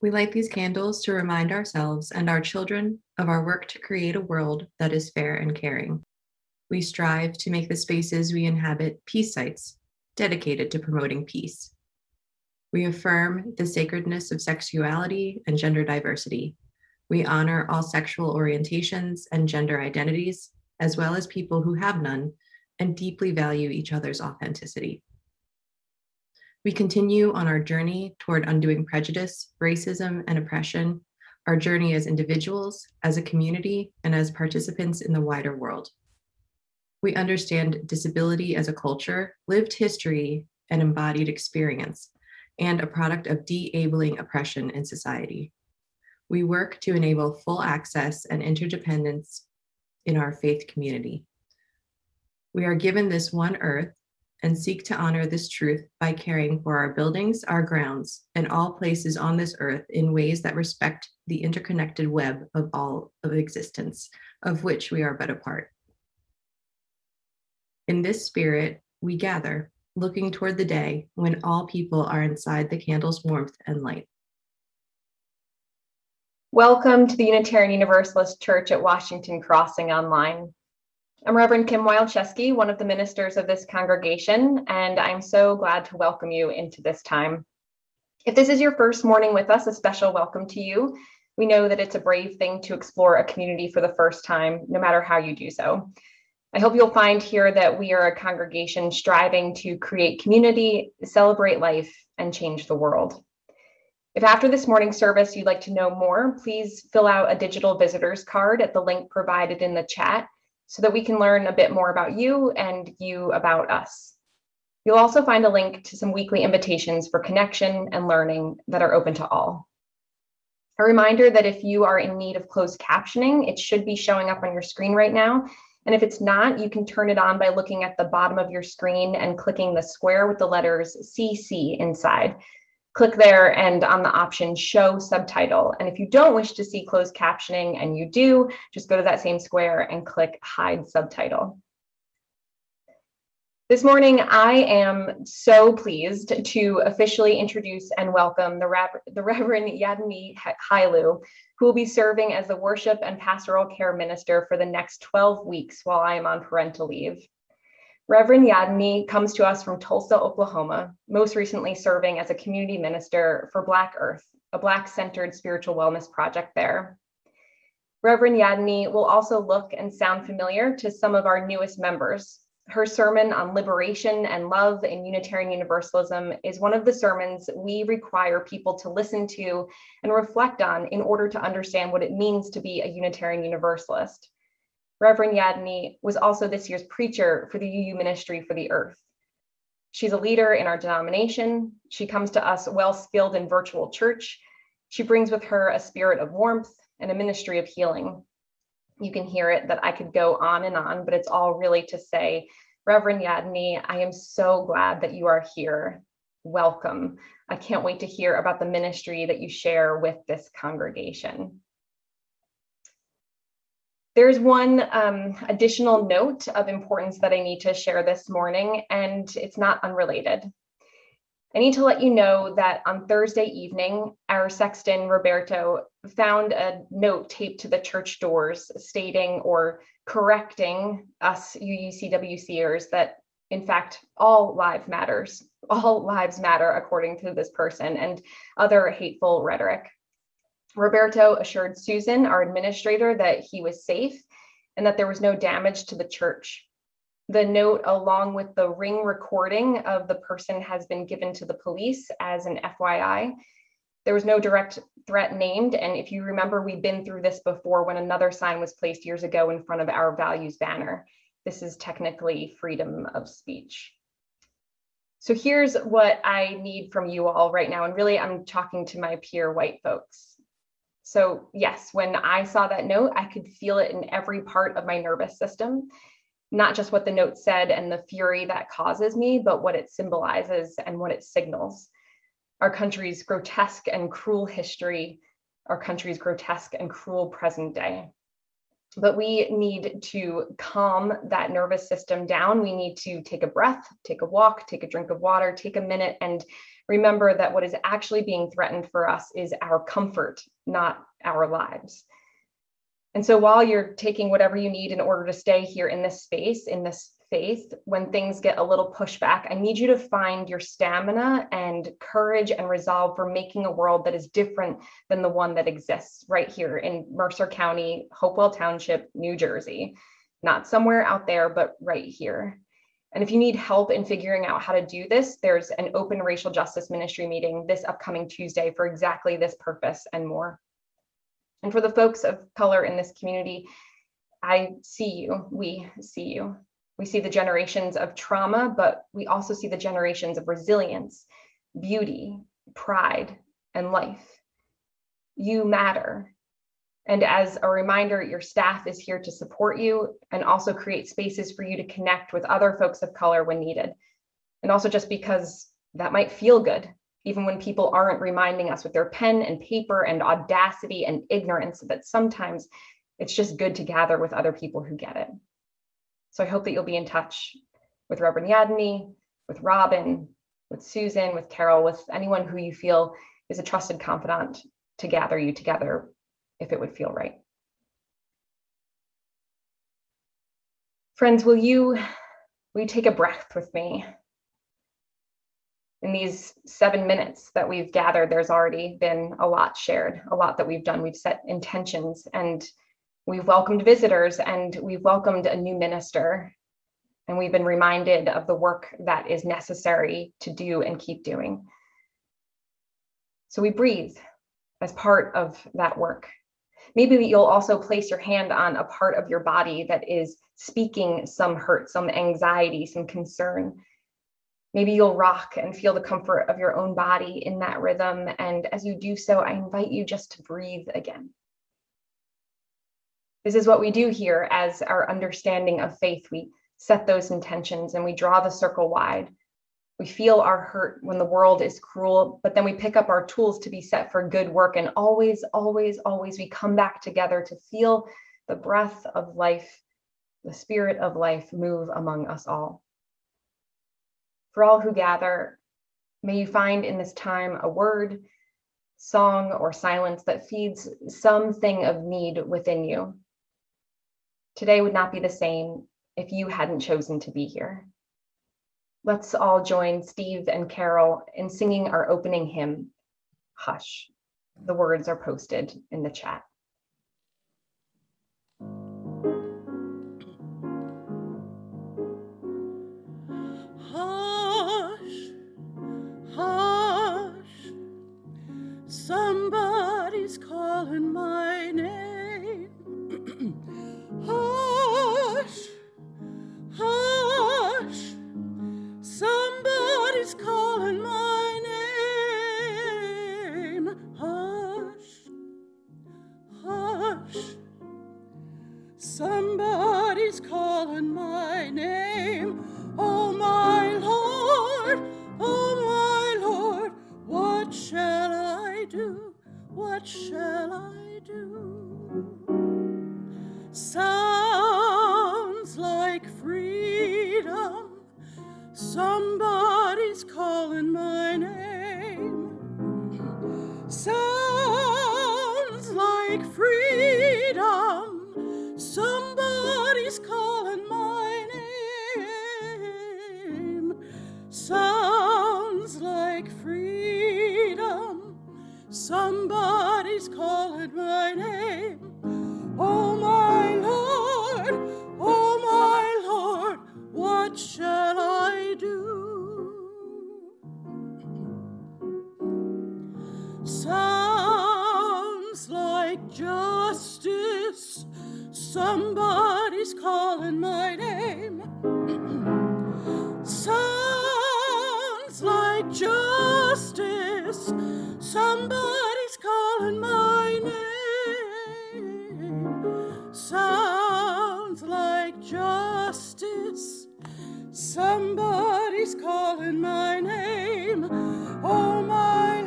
We light these candles to remind ourselves and our children of our work to create a world that is fair and caring. We strive to make the spaces we inhabit peace sites, dedicated to promoting peace. We affirm the sacredness of sexuality and gender diversity. We honor all sexual orientations and gender identities, as well as people who have none, and deeply value each other's authenticity. We continue on our journey toward undoing prejudice, racism, and oppression, our journey as individuals, as a community, and as participants in the wider world. We understand disability as a culture, lived history, and embodied experience, and a product of de-abling oppression in society. We work to enable full access and interdependence in our faith community. We are given this one earth and seek to honor this truth by caring for our buildings, our grounds, and all places on this earth in ways that respect the interconnected web of all of existence, of which we are but a part. In this spirit, we gather, looking toward the day when all people are inside the candle's warmth and light. Welcome to the Unitarian Universalist Church at Washington Crossing Online. I'm Reverend Kim Wildchesky, one of the ministers of this congregation, and I'm so glad to welcome you into this time. If this is your first morning with us, a special welcome to you. We know that it's a brave thing to explore a community for the first time, no matter how you do so. I hope you'll find here that we are a congregation striving to create community, celebrate life, and change the world. If after this morning's service you'd like to know more, please fill out a digital visitors card at the link provided in the chat so that we can learn a bit more about you and you about us. You'll also find a link to some weekly invitations for connection and learning that are open to all. A reminder that if you are in need of closed captioning, it should be showing up on your screen right now. And if it's not, you can turn it on by looking at the bottom of your screen and clicking the square with the letters CC inside. Click there and on the option Show Subtitle. And if you don't wish to see closed captioning and you do, just go to that same square and click Hide Subtitle. This morning, I am so pleased to officially introduce and welcome the Reverend Yadni Hailu, who will be serving as the worship and pastoral care minister for the next 12 weeks while I am on parental leave. Reverend Yadni comes to us from Tulsa, Oklahoma, most recently serving as a community minister for Black Earth, a Black-centered spiritual wellness project there. Reverend Yadni will also look and sound familiar to some of our newest members. Her sermon on liberation and love in Unitarian Universalism is one of the sermons we require people to listen to and reflect on in order to understand what it means to be a Unitarian Universalist. Reverend Yadni was also this year's preacher for the UU Ministry for the Earth. She's a leader in our denomination. She comes to us well-skilled in virtual church. She brings with her a spirit of warmth and a ministry of healing. You can hear it that I could go on and on, but it's all really to say, Reverend Yadni, I am so glad that you are here. Welcome. I can't wait to hear about the ministry that you share with this congregation. There's one additional note of importance that I need to share this morning, and it's not unrelated. I need to let you know that on Thursday evening, our sexton, Roberto, found a note taped to the church doors stating or correcting us UUCWCers that, in fact, all lives matter according to this person, and other hateful rhetoric. Roberto assured Susan, our administrator, that he was safe and that there was no damage to the church. The note, along with the ring recording of the person, has been given to the police as an FYI. There was no direct threat named, and if you remember, we've been through this before when another sign was placed years ago in front of our values banner. This is technically freedom of speech. So here's what I need from you all right now, and really I'm talking to my peer white folks. So yes, when I saw that note, I could feel it in every part of my nervous system, not just what the note said and the fury that causes me, but what it symbolizes and what it signals. Our country's grotesque and cruel history, our country's grotesque and cruel present day. But we need to calm that nervous system down. We need to take a breath, take a walk, take a drink of water, take a minute and remember that what is actually being threatened for us is our comfort, not our lives. And so while you're taking whatever you need in order to stay here in this space, in this faith, when things get a little pushback, I need you to find your stamina and courage and resolve for making a world that is different than the one that exists right here in Mercer County, Hopewell Township, New Jersey. Not somewhere out there, but right here. And if you need help in figuring out how to do this, there's an open racial justice ministry meeting this upcoming Tuesday for exactly this purpose and more. And for the folks of color in this community, I see you, we see you. We see the generations of trauma, but we also see the generations of resilience, beauty, pride, and life. You matter. And as a reminder, your staff is here to support you and also create spaces for you to connect with other folks of color when needed. And also just because that might feel good, even when people aren't reminding us with their pen and paper and audacity and ignorance, that sometimes it's just good to gather with other people who get it. So I hope that you'll be in touch with Reverend Yadney, with Robin, with Susan, with Carol, with anyone who you feel is a trusted confidant to gather you together if it would feel right. Friends, will you take a breath with me? In these 7 minutes that we've gathered, there's already been a lot shared, a lot that we've done. We've set intentions and we've welcomed visitors and we've welcomed a new minister. And we've been reminded of the work that is necessary to do and keep doing. So we breathe as part of that work. Maybe you'll also place your hand on a part of your body that is speaking some hurt, some anxiety, some concern. Maybe you'll rock and feel the comfort of your own body in that rhythm. And as you do so, I invite you just to breathe again. This is what we do here as our understanding of faith. We set those intentions and we draw the circle wide. We feel our hurt when the world is cruel, but then we pick up our tools to be set for good work. And always, always, always we come back together to feel the breath of life, the spirit of life move among us all. For all who gather, may you find in this time a word, song, or silence that feeds something of need within you. Today would not be the same if you hadn't chosen to be here. Let's all join Steve and Carol in singing our opening hymn, Hush. The words are posted in the chat. Hush, hush, somebody's calling my name. Hush, hush, somebody's calling my name. Hush, hush, somebody's calling my name. Oh my Lord, what shall I do? What shall I do? Sounds like freedom. Somebody's calling my name. Sounds like freedom. Somebody's calling my name. Sounds like freedom. Somebody's calling my name. Oh my Lord, what shall I do? Sounds like justice. Somebody's calling my name. Sounds like justice. Somebody's calling my name. Sounds like justice. Somebody's calling my name. Oh my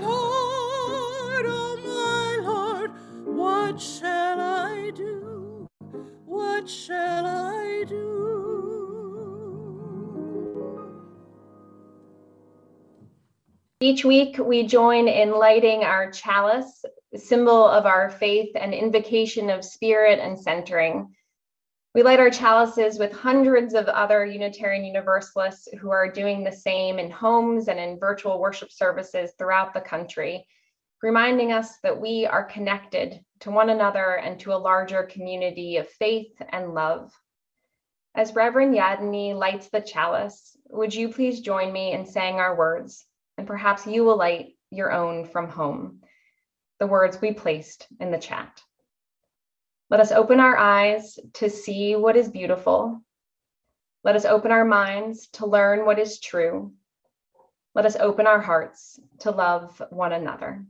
Lord, what shall I do? What shall I do? Each week, we join in lighting our chalice, symbol of our faith and invocation of spirit and centering. We light our chalices with hundreds of other Unitarian Universalists who are doing the same in homes and in virtual worship services throughout the country, reminding us that we are connected to one another and to a larger community of faith and love. As Reverend Yadney lights the chalice, would you please join me in saying our words, and perhaps you will light your own from home, the words we placed in the chat. Let us open our eyes to see what is beautiful. Let us open our minds to learn what is true. Let us open our hearts to love one another.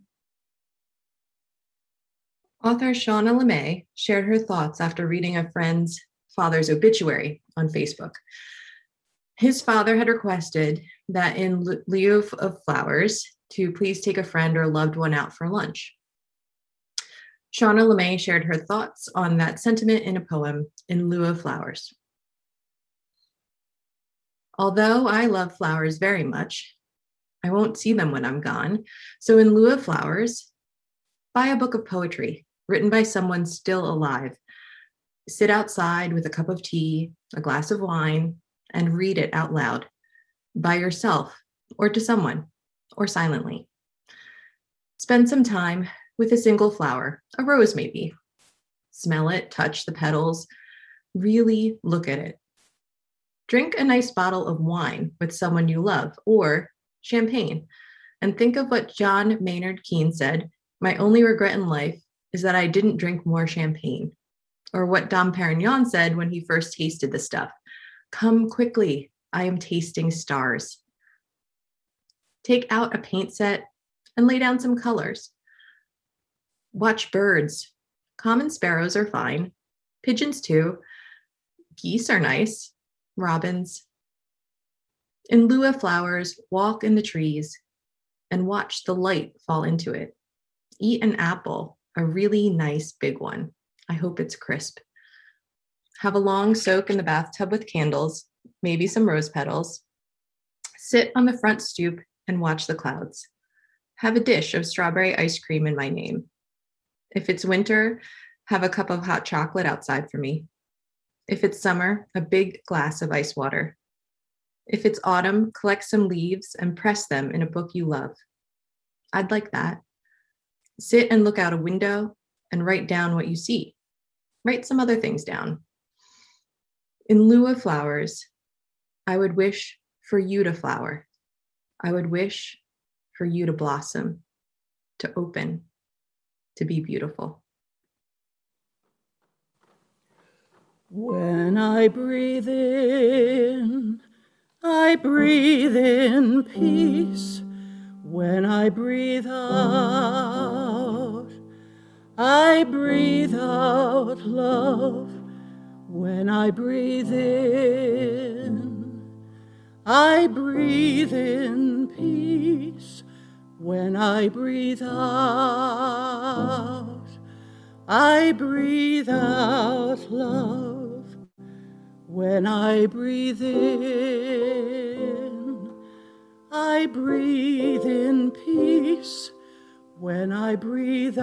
Author Shauna LeMay shared her thoughts after reading a friend's father's obituary on Facebook. His father had requested that in lieu of flowers, to please take a friend or loved one out for lunch. Shauna LeMay shared her thoughts on that sentiment in a poem, In Lieu of Flowers. Although I love flowers very much, I won't see them when I'm gone. So in lieu of flowers, buy a book of poetry written by someone still alive. Sit outside with a cup of tea, a glass of wine, and read it out loud, by yourself or to someone, or silently. Spend some time with a single flower, a rose maybe. Smell it, touch the petals, really look at it. Drink a nice bottle of wine with someone you love, or champagne, and think of what John Maynard Keynes said, "My only regret in life is that I didn't drink more champagne." Or what Dom Perignon said when he first tasted the stuff, "Come quickly, I am tasting stars." Take out a paint set and lay down some colors. Watch birds. Common sparrows are fine. Pigeons too. Geese are nice. Robins. In lieu of flowers, walk in the trees and watch the light fall into it. Eat an apple, a really nice big one. I hope it's crisp. Have a long soak in the bathtub with candles, maybe some rose petals. Sit on the front stoop and watch the clouds. Have a dish of strawberry ice cream in my name. If it's winter, have a cup of hot chocolate outside for me. If it's summer, a big glass of ice water. If it's autumn, collect some leaves and press them in a book you love. I'd like that. Sit and look out a window and write down what you see. Write some other things down. In lieu of flowers, I would wish for you to flower. I would wish for you to blossom, to open, to be beautiful. When I breathe in peace. When I breathe out love. When I breathe in peace. When I breathe out love. When I breathe in peace. When I breathe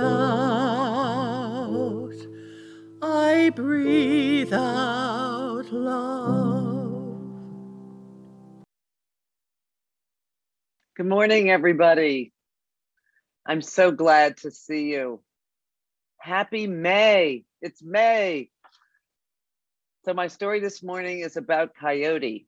out love. Good morning, everybody. I'm so glad to see you. Happy May. It's May. So my story this morning is about Coyote.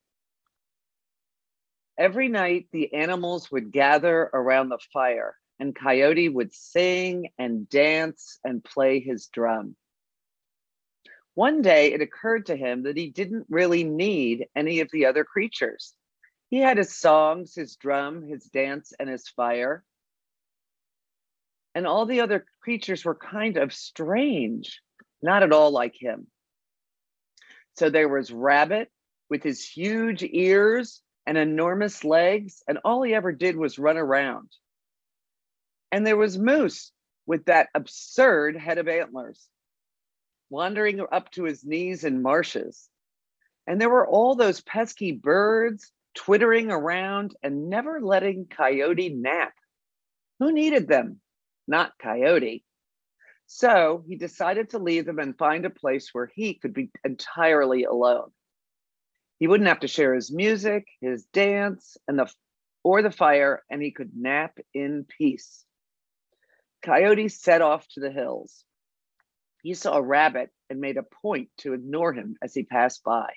Every night, the animals would gather around the fire, and Coyote would sing and dance and play his drum. One day, it occurred to him that he didn't really need any of the other creatures. He had his songs, his drum, his dance, and his fire. And all the other creatures were kind of strange, not at all like him. So there was Rabbit with his huge ears and enormous legs, and all he ever did was run around. And there was Moose with that absurd head of antlers, wandering up to his knees in marshes. And there were all those pesky birds, twittering around and never letting Coyote nap. Who needed them? Not Coyote. So he decided to leave them and find a place where he could be entirely alone. He wouldn't have to share his music, his dance, or the fire, and he could nap in peace. Coyote set off to the hills. He saw a rabbit and made a point to ignore him as he passed by.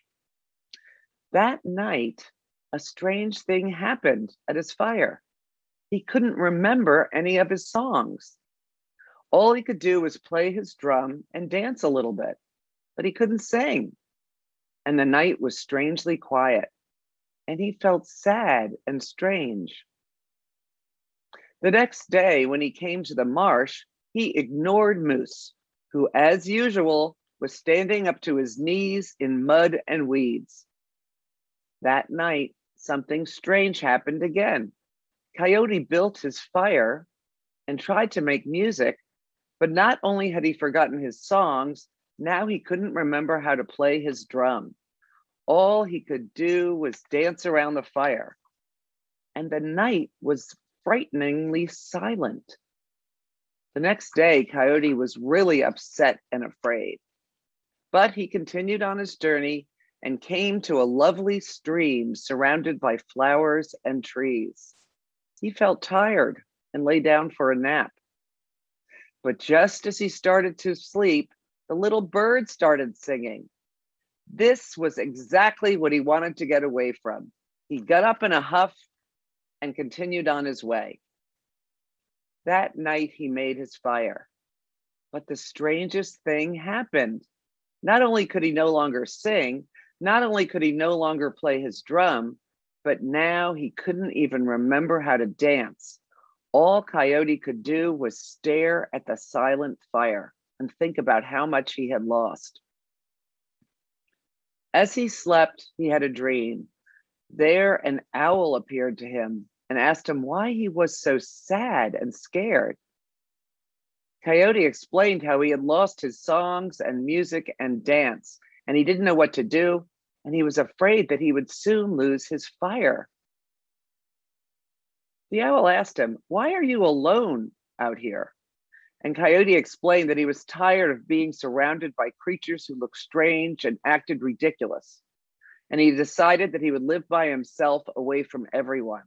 That night, a strange thing happened at his fire. He couldn't remember any of his songs. All he could do was play his drum and dance a little bit, but he couldn't sing. And the night was strangely quiet, and he felt sad and strange. The next day, when he came to the marsh, he ignored Moose, who, as usual, was standing up to his knees in mud and weeds. That night, something strange happened again. Coyote built his fire and tried to make music, but not only had he forgotten his songs, now he couldn't remember how to play his drum. All he could do was dance around the fire, and the night was frighteningly silent. The next day, Coyote was really upset and afraid, but he continued on his journey and came to a lovely stream surrounded by flowers and trees. He felt tired and lay down for a nap. But just as he started to sleep, the little bird started singing. This was exactly what he wanted to get away from. He got up in a huff and continued on his way. That night, he made his fire. But the strangest thing happened. Not only could he no longer sing, not only could he no longer play his drum, but now he couldn't even remember how to dance. All Coyote could do was stare at the silent fire and think about how much he had lost. As he slept, he had a dream. There, an owl appeared to him and asked him why he was so sad and scared. Coyote explained how he had lost his songs and music and dance, and he didn't know what to do, and he was afraid that he would soon lose his fire. The owl asked him, "Why are you alone out here?" And Coyote explained that he was tired of being surrounded by creatures who looked strange and acted ridiculous. And he decided that he would live by himself away from everyone.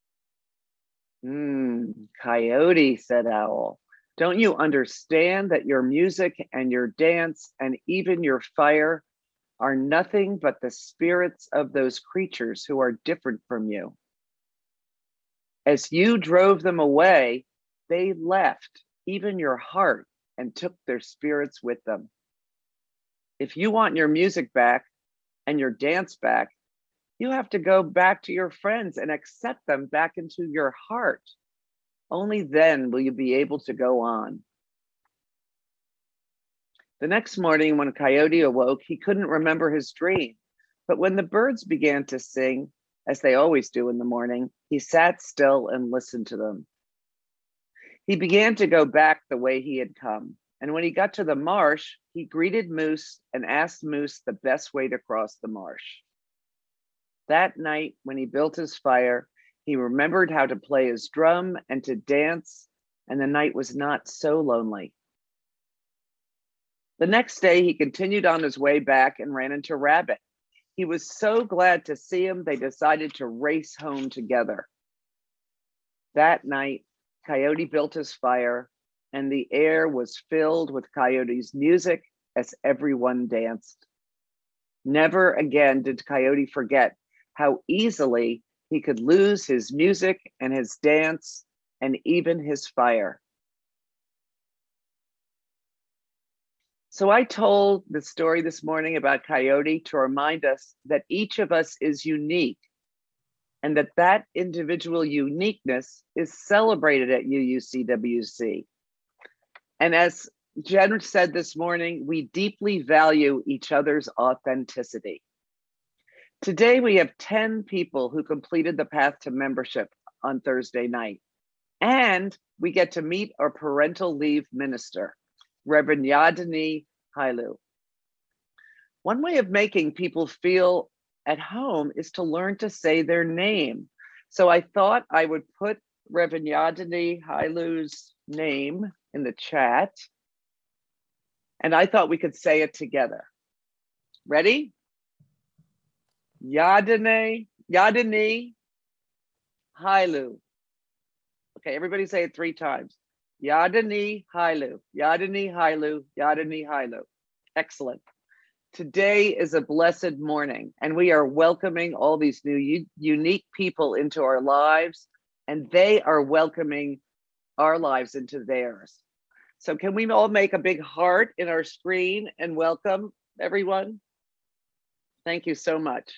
Coyote, said Owl, don't you understand that your music and your dance and even your fire are nothing but the spirits of those creatures who are different from you? As you drove them away, they left even your heart and took their spirits with them. If you want your music back and your dance back, you have to go back to your friends and accept them back into your heart. Only then will you be able to go on. The next morning, when Coyote awoke, he couldn't remember his dream. But when the birds began to sing, as they always do in the morning, he sat still and listened to them. He began to go back the way he had come. And when he got to the marsh, he greeted Moose and asked Moose the best way to cross the marsh. That night, when he built his fire, he remembered how to play his drum and to dance, and the night was not so lonely. The next day, he continued on his way back and ran into Rabbit. He was so glad to see him, they decided to race home together. That night, Coyote built his fire, and the air was filled with Coyote's music as everyone danced. Never again did Coyote forget how easily he could lose his music and his dance and even his fire. So I told the story this morning about Coyote to remind us that each of us is unique and that individual uniqueness is celebrated at UUCWC. And as Jen said this morning, we deeply value each other's authenticity. Today, we have 10 people who completed the path to membership on Thursday night. And we get to meet our parental leave minister, Reverend Yadini Hailu. One way of making people feel at home is to learn to say their name. So I thought I would put Reverend Yadini Hailu's name in the chat, and I thought we could say it together. Ready? Yadini Hailu. Okay, everybody say it 3 times. Yadini Hailu, Yadini Hailu, Yadini Hailu. Excellent. Today is a blessed morning, and we are welcoming all these new unique people into our lives, and they are welcoming our lives into theirs. So can we all make a big heart in our screen and welcome everyone? Thank you so much.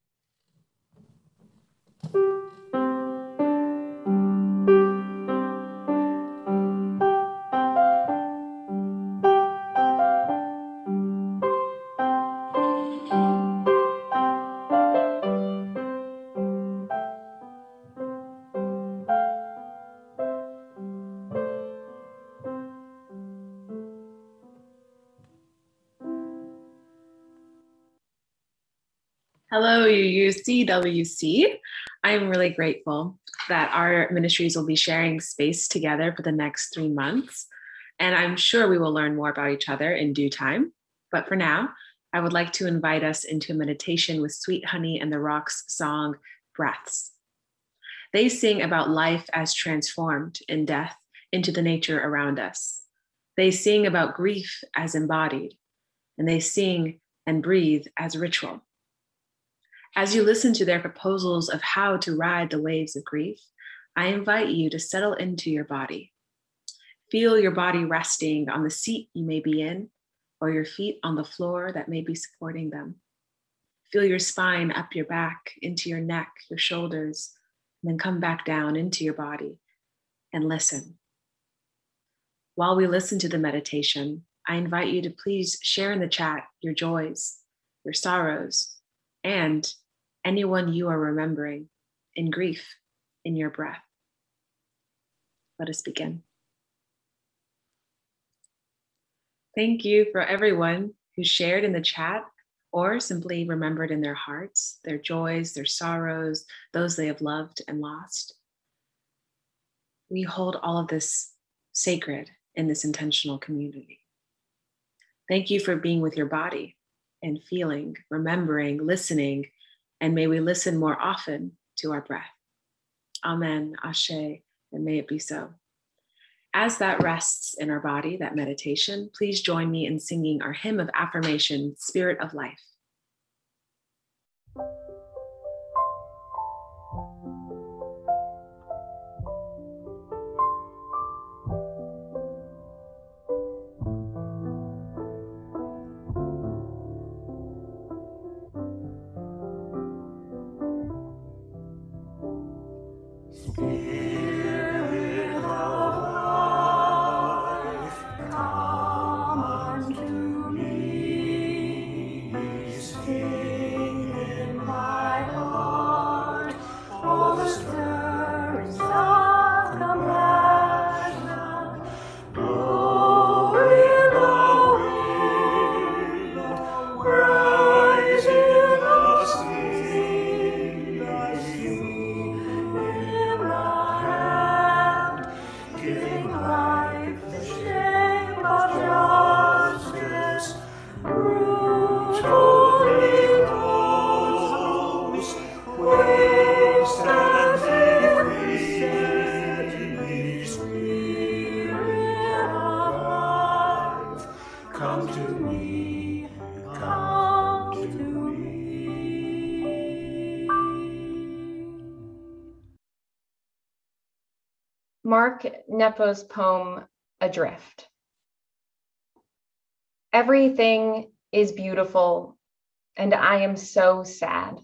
Hello, UUCWC. I'm really grateful that our ministries will be sharing space together for the next 3 months. And I'm sure we will learn more about each other in due time. But for now, I would like to invite us into a meditation with Sweet Honey and the Rock's song, Breaths. They sing about life as transformed in death into the nature around us. They sing about grief as embodied, and they sing and breathe as ritual. As you listen to their proposals of how to ride the waves of grief, I invite you to settle into your body. Feel your body resting on the seat you may be in, or your feet on the floor that may be supporting them. Feel your spine up your back, into your neck, your shoulders, and then come back down into your body and listen. While we listen to the meditation, I invite you to please share in the chat your joys, your sorrows, and anyone you are remembering in grief in your breath. Let us begin. Thank you for everyone who shared in the chat or simply remembered in their hearts, their joys, their sorrows, those they have loved and lost. We hold all of this sacred in this intentional community. Thank you for being with your body and feeling, remembering, listening, and may we listen more often to our breath. Amen, Ashe, and may it be so. As that rests in our body, that meditation, please join me in singing our hymn of affirmation, Spirit of Life. Mark Nepo's poem, Adrift. Everything is beautiful, and I am so sad.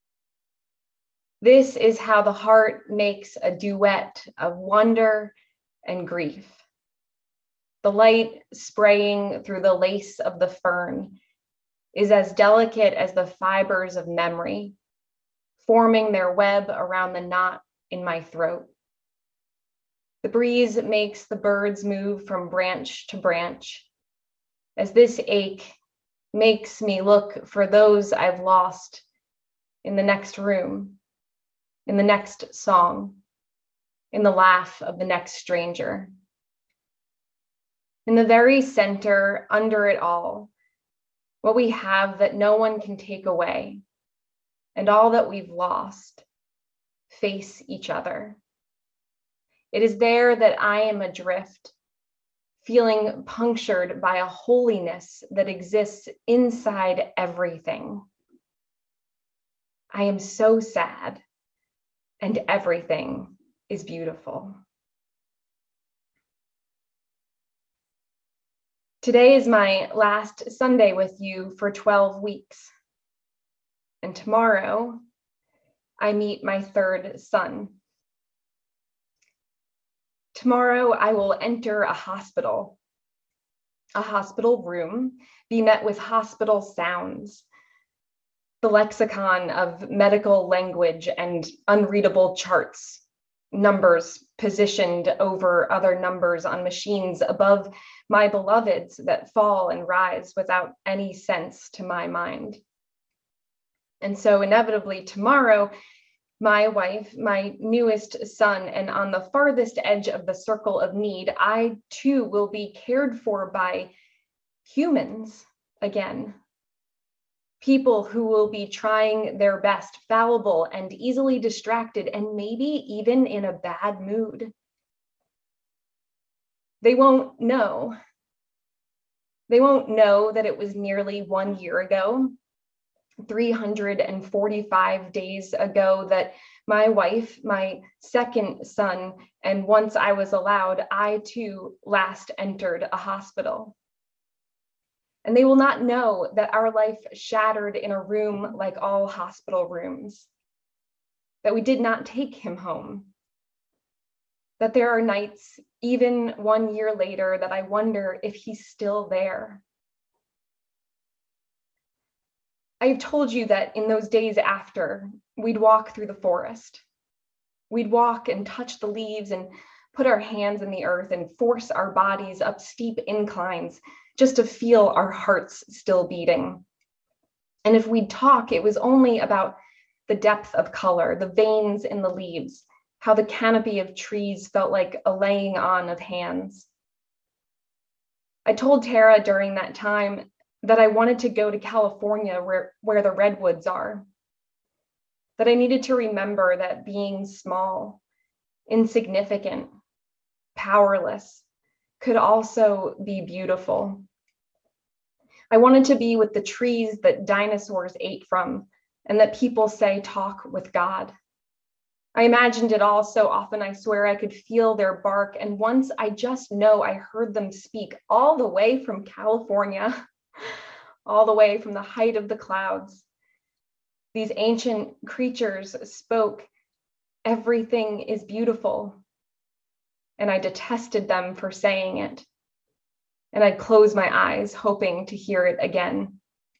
This is how the heart makes a duet of wonder and grief. The light spraying through the lace of the fern is as delicate as the fibers of memory, forming their web around the knot in my throat. The breeze makes the birds move from branch to branch, as this ache makes me look for those I've lost in the next room, in the next song, in the laugh of the next stranger. In the very center, under it all, what we have that no one can take away, and all that we've lost, face each other. It is there that I am adrift, feeling punctured by a holiness that exists inside everything. I am so sad, and everything is beautiful. Today is my last Sunday with you for 12 weeks. And tomorrow, I meet my third son. Tomorrow, I will enter a hospital room, be met with hospital sounds, the lexicon of medical language and unreadable charts, numbers positioned over other numbers on machines above my beloveds that fall and rise without any sense to my mind. And so inevitably tomorrow, my wife, my newest son, and on the farthest edge of the circle of need, I too will be cared for by humans again. People who will be trying their best, fallible and easily distracted, and maybe even in a bad mood. They won't know. They won't know that it was nearly 1 year ago, 345 days ago, that my wife, my second son, and once I was allowed, I too last entered a hospital. And they will not know that our life shattered in a room like all hospital rooms, that we did not take him home, that there are nights, even 1 year later, that I wonder if he's still there. I've told you that in those days after, we'd walk through the forest. We'd walk and touch the leaves and put our hands in the earth and force our bodies up steep inclines just to feel our hearts still beating. And if we'd talk, it was only about the depth of color, the veins in the leaves, how the canopy of trees felt like a laying on of hands. I told Tara during that time that I wanted to go to California where the redwoods are, that I needed to remember that being small, insignificant, powerless could also be beautiful. I wanted to be with the trees that dinosaurs ate from and that people say talk with God. I imagined it all so often, I swear I could feel their bark. And once I just know I heard them speak all the way from California, all the way from the height of the clouds. These ancient creatures spoke, "Everything is beautiful." And I detested them for saying it. And I'd close my eyes, hoping to hear it again.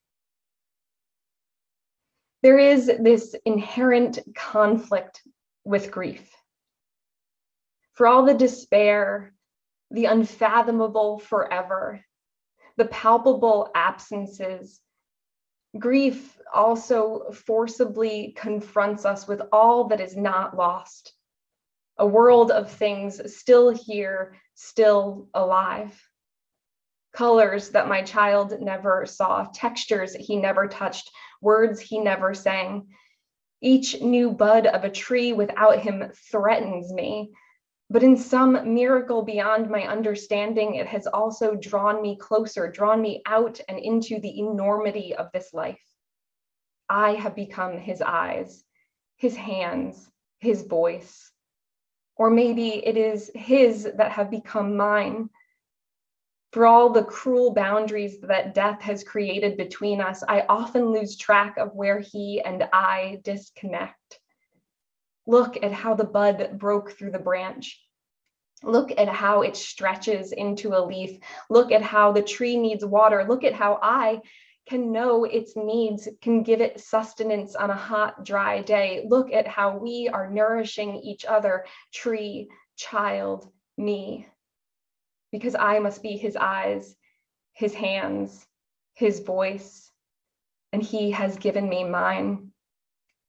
There is this inherent conflict with grief. For all the despair, the unfathomable forever, the palpable absences, grief also forcibly confronts us with all that is not lost. A world of things still here, still alive. Colors that my child never saw, textures he never touched, words he never sang. Each new bud of a tree without him threatens me. But in some miracle beyond my understanding, it has also drawn me closer, drawn me out and into the enormity of this life. I have become his eyes, his hands, his voice. Or maybe it is his that have become mine. For all the cruel boundaries that death has created between us, I often lose track of where he and I disconnect. Look at how the bud broke through the branch. Look at how it stretches into a leaf. Look at how the tree needs water. Look at how I can know its needs, can give it sustenance on a hot, dry day. Look at how we are nourishing each other, tree, child, me. Because I must be his eyes, his hands, his voice, and he has given me mine.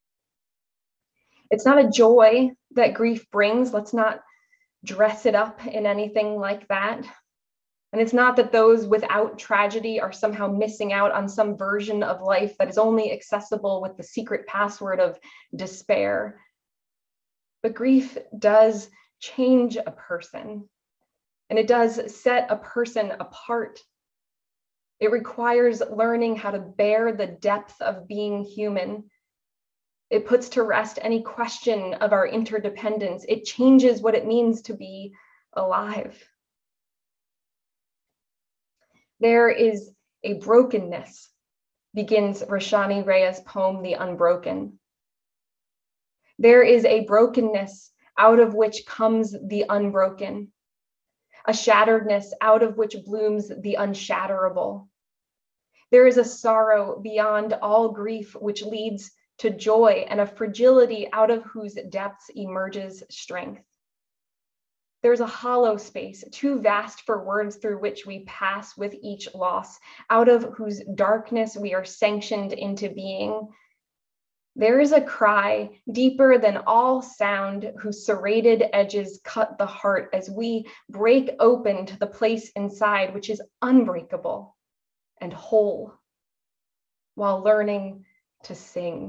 It's not a joy that grief brings. Let's not dress it up in anything like that. And it's not that those without tragedy are somehow missing out on some version of life that is only accessible with the secret password of despair. But grief does change a person, and it does set a person apart. It requires learning how to bear the depth of being human. It puts to rest any question of our interdependence. It changes what it means to be alive. There is a brokenness, begins Rashani Reyes' poem, The Unbroken. There is a brokenness out of which comes the unbroken, a shatteredness out of which blooms the unshatterable. There is a sorrow beyond all grief which leads to joy, and a fragility out of whose depths emerges strength. There's a hollow space, too vast for words, through which we pass with each loss, out of whose darkness we are sanctioned into being. There is a cry deeper than all sound, whose serrated edges cut the heart as we break open to the place inside which is unbreakable and whole, while learning to sing.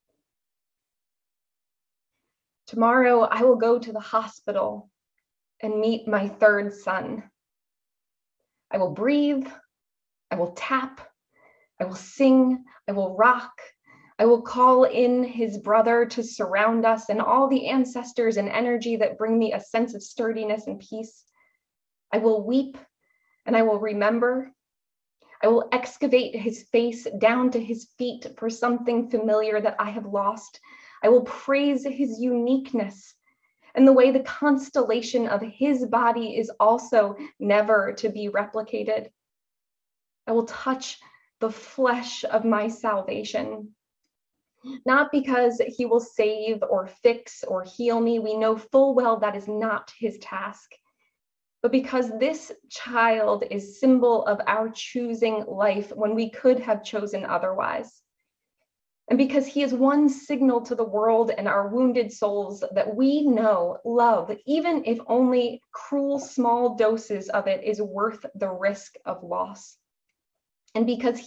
Tomorrow I will go to the hospital and meet my third son. I will breathe, I will tap, I will sing, I will rock, I will call in his brother to surround us and all the ancestors and energy that bring me a sense of sturdiness and peace. I will weep and I will remember. I will excavate his face down to his feet for something familiar that I have lost. I will praise his uniqueness and the way the constellation of his body is also never to be replicated. I will touch the flesh of my salvation, not because he will save or fix or heal me. We know full well that is not his task, but because this child is symbol of our choosing life when we could have chosen otherwise. And because he is one signal to the world and our wounded souls that we know love, even if only cruel small doses of it is worth the risk of loss. And because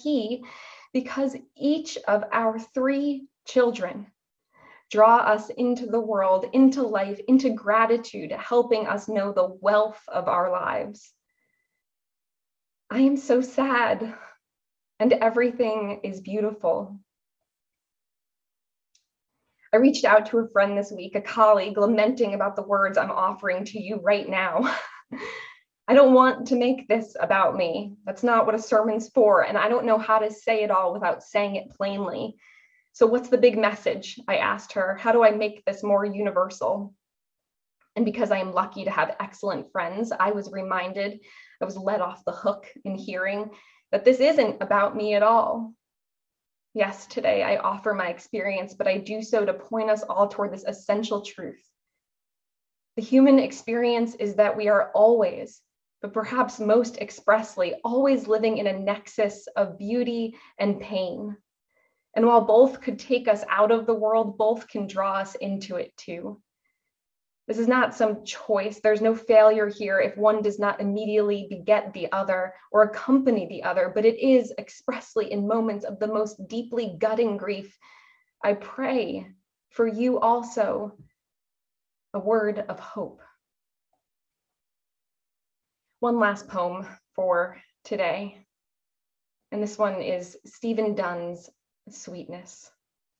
each of our three children draw us into the world, into life, into gratitude, helping us know the wealth of our lives. I am so sad, and everything is beautiful. I reached out to a friend this week, a colleague, lamenting about the words I'm offering to you right now. I don't want to make this about me. That's not what a sermon's for, and I don't know how to say it all without saying it plainly. So what's the big message? I asked her. How do I make this more universal? And because I am lucky to have excellent friends, I was let off the hook in hearing that this isn't about me at all. Yes, today I offer my experience, but I do so to point us all toward this essential truth. The human experience is that we are always, but perhaps most expressly, always living in a nexus of beauty and pain. And while both could take us out of the world, both can draw us into it too. This is not some choice. There's no failure here if one does not immediately beget the other or accompany the other, but it is expressly in moments of the most deeply gutting grief. I pray for you also a word of hope. One last poem for today, and this one is Stephen Dunn's Sweetness.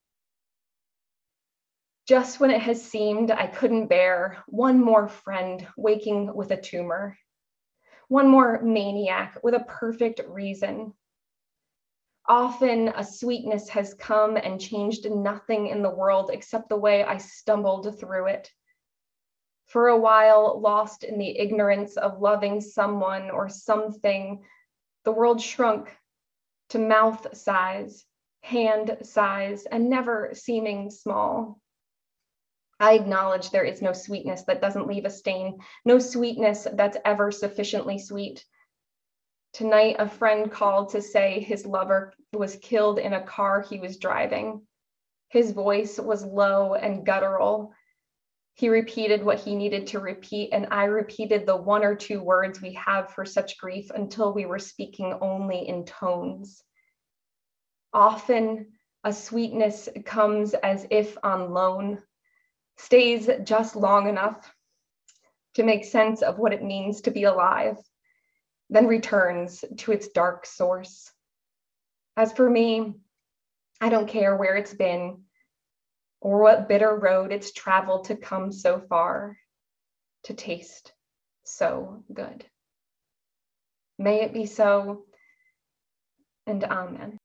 Just when it has seemed I couldn't bear one more friend waking with a tumor, one more maniac with a perfect reason. Often a sweetness has come and changed nothing in the world except the way I stumbled through it. For a while, lost in the ignorance of loving someone or something, the world shrunk to mouth size, hand size, and never seeming small. I acknowledge there is no sweetness that doesn't leave a stain, no sweetness that's ever sufficiently sweet. Tonight, a friend called to say his lover was killed in a car he was driving. His voice was low and guttural. He repeated what he needed to repeat, and I repeated the one or two words we have for such grief until we were speaking only in tones. Often, a sweetness comes as if on loan, stays just long enough to make sense of what it means to be alive, then returns to its dark source. As for me, I don't care where it's been or what bitter road it's traveled to come so far, to taste so good. May it be so, and amen.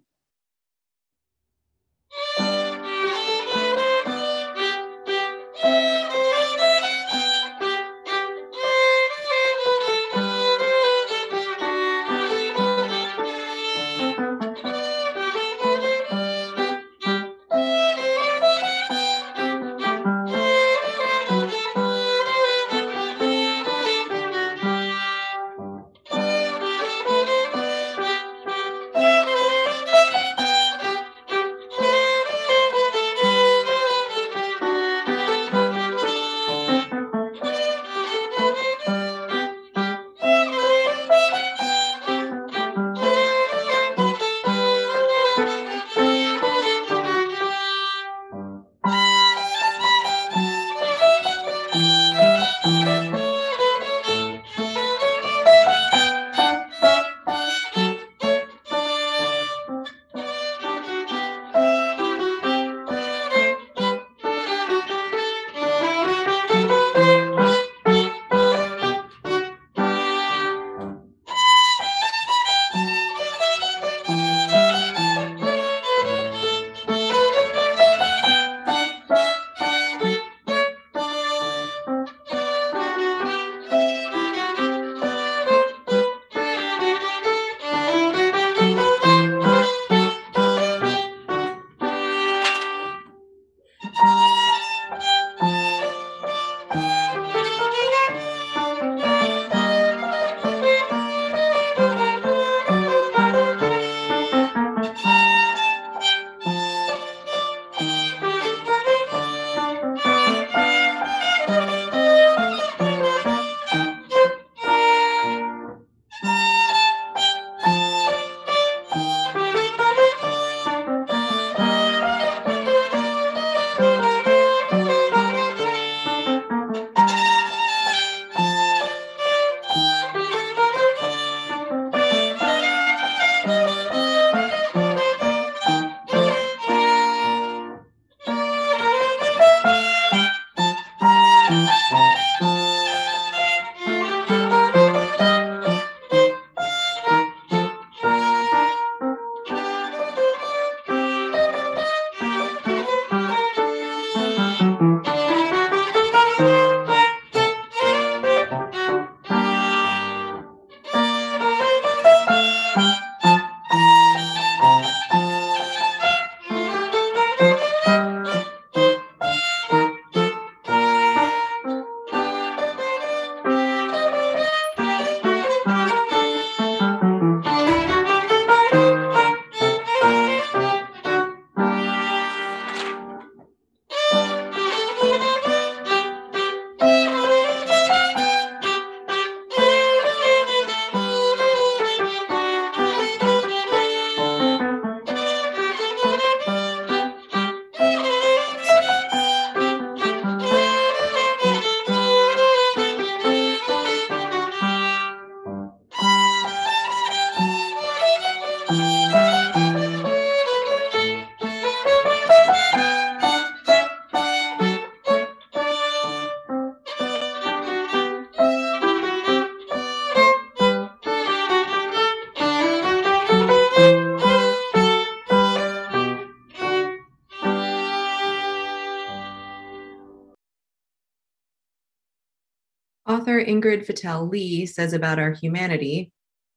Author Ingrid Fattel Lee says about our humanity,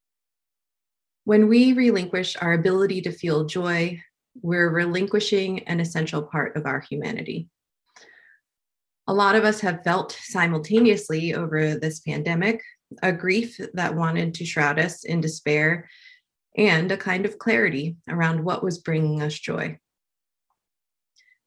when we relinquish our ability to feel joy, we're relinquishing an essential part of our humanity. A lot of us have felt simultaneously over this pandemic a grief that wanted to shroud us in despair and a kind of clarity around what was bringing us joy.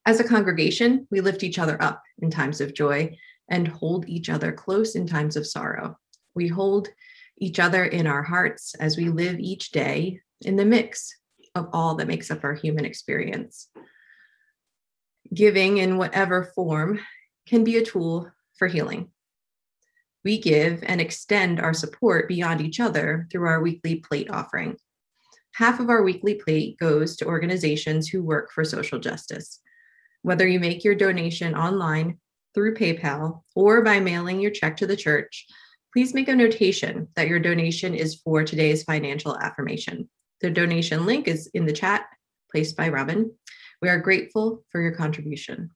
As a congregation, we lift each other up in times of joy and hold each other close in times of sorrow. We hold each other in our hearts as we live each day in the mix of all that makes up our human experience. Giving in whatever form can be a tool for healing. We give and extend our support beyond each other through our weekly plate offering. Half of our weekly plate goes to organizations who work for social justice. Whether you make your donation online, through PayPal, or by mailing your check to the church, please make a notation that your donation is for today's financial affirmation. The donation link is in the chat placed by Robin. We are grateful for your contribution.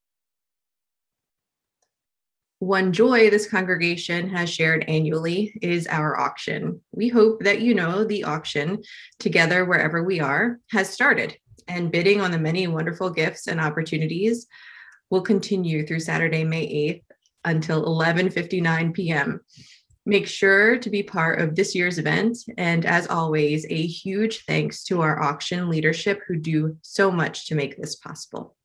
One joy this congregation has shared annually is our auction. We hope that you know the auction, Together Wherever We Are, has started, and bidding on the many wonderful gifts and opportunities will continue through Saturday, May 8th until 11:59 p.m. Make sure to be part of this year's event. And as always, a huge thanks to our auction leadership who do so much to make this possible.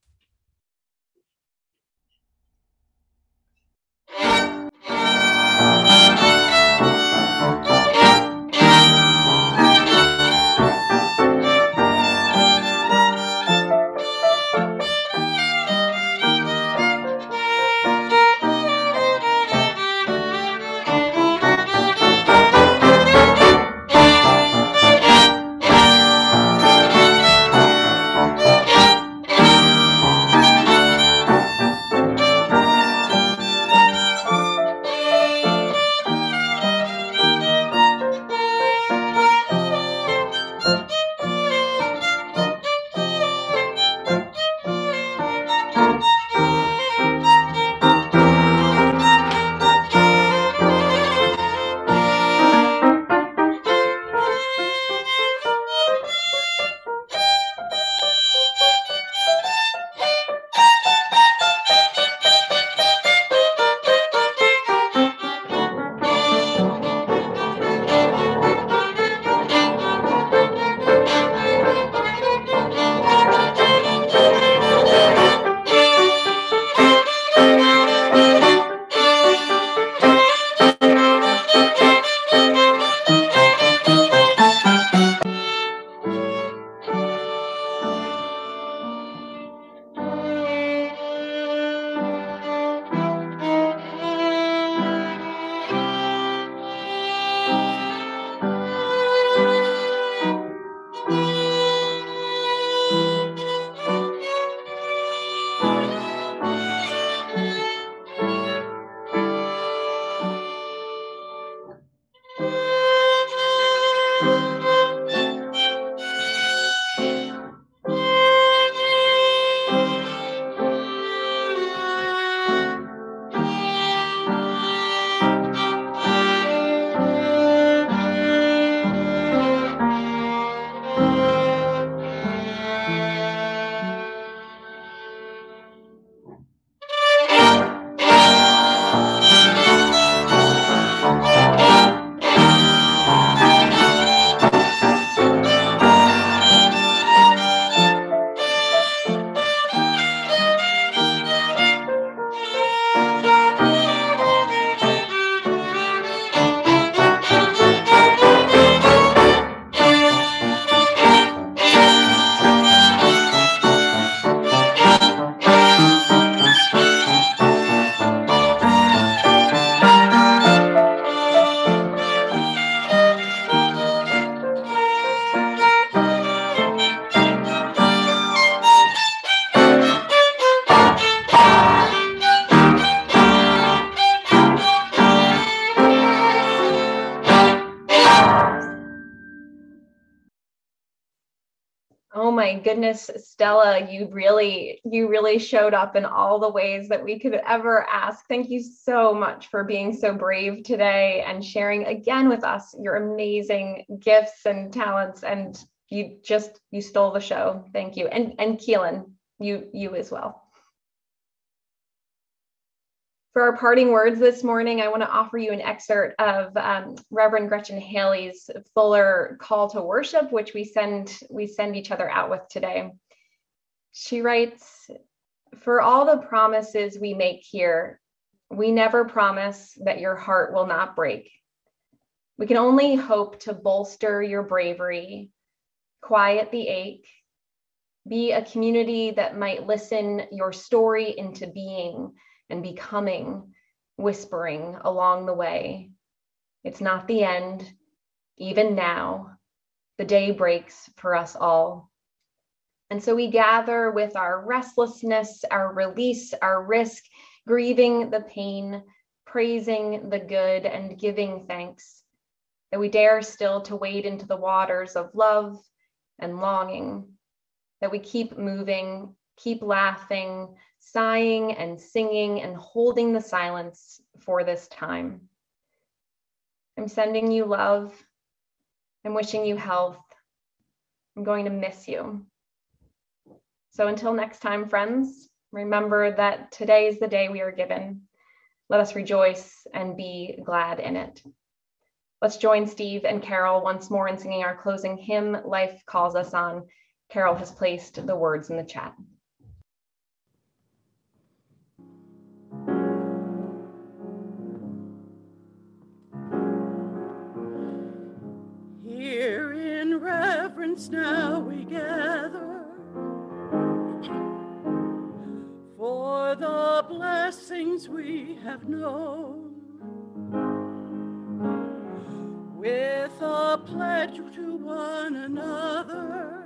Oh my goodness, Stella, you really showed up in all the ways that we could ever ask. Thank you so much for being so brave today and sharing again with us your amazing gifts and talents. And you stole the show. Thank you. And Keelan, you as well. For our parting words this morning, I want to offer you an excerpt of Reverend Gretchen Haley's fuller call to worship, which we send each other out with today. She writes, For all the promises we make here, we never promise that your heart will not break. We can only hope to bolster your bravery, quiet the ache, be a community that might listen your story into being and becoming, whispering along the way. It's not the end, even now. The day breaks for us all. And so we gather with our restlessness, our release, our risk, grieving the pain, praising the good, and giving thanks, that we dare still to wade into the waters of love and longing, that we keep moving, keep laughing, sighing and singing and holding the silence for this time. I'm sending you love. I'm wishing you health. I'm going to miss you. So until next time, friends, remember that today is the day we are given. Let us rejoice and be glad in it. Let's join Steve and Carol once more in singing our closing hymn, Life Calls Us On. Carol has placed the words in the chat. Here in reverence now we gather for the blessings we have known, with a pledge to one another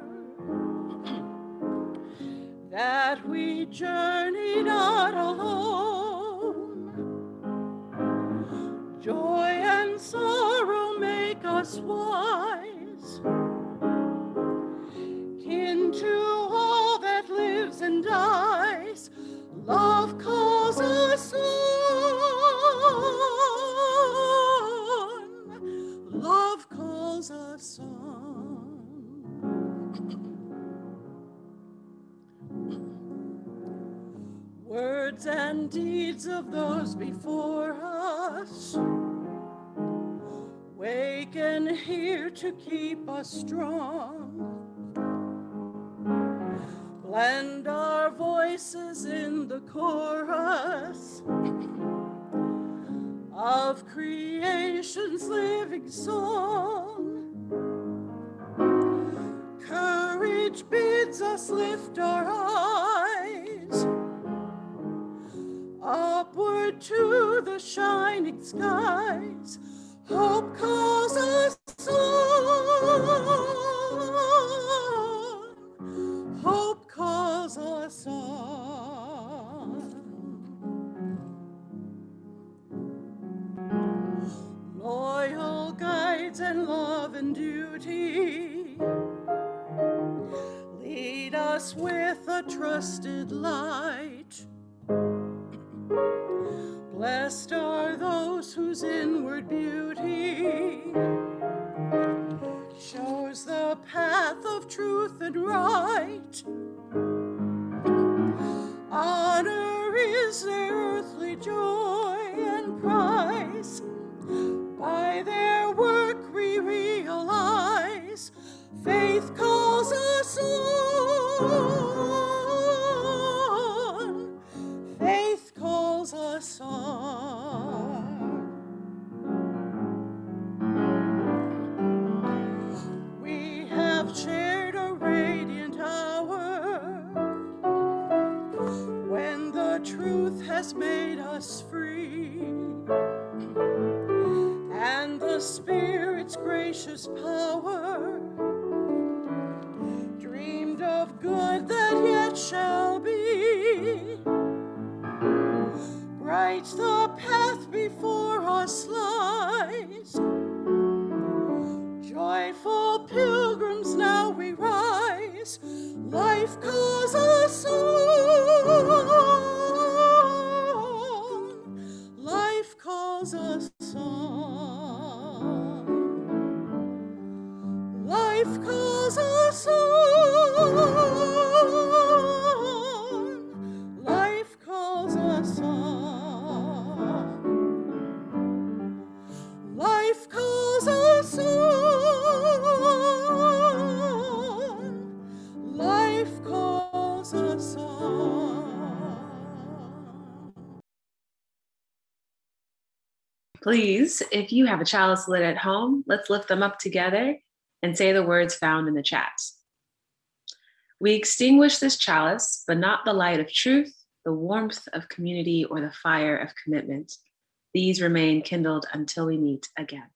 that we journey not alone. Joy and sorrow make us wise, kin to all that lives and dies. Love calls us on. Love calls us on. Words and deeds of those before us, waken here to keep us strong. Blend our voices in the chorus of creation's living song. Courage bids us lift our eyes upward to the shining skies. Hope calls us on. Hope calls us on. Loyal guides and love and duty lead us with a trusted light. Blessed are those whose inward beauty shows the path of truth and right. Honor is their earthly joy and prize. By their work we realize faith calls us on. Faith calls us on. We have shared a radiant hour when the truth has made us free, and the Spirit's gracious power dreamed of good that yet shall be. Bright the path before us lies. Joyful pilgrims now we rise. Life calls us on. Life calls us on. Life calls us on. Life calls us on. Life calls us on. Life calls us on. Please, if you have a chalice lit at home, let's lift them up together and say the words found in the chat. We extinguish this chalice, but not the light of truth, the warmth of community, or the fire of commitment. These remain kindled until we meet again.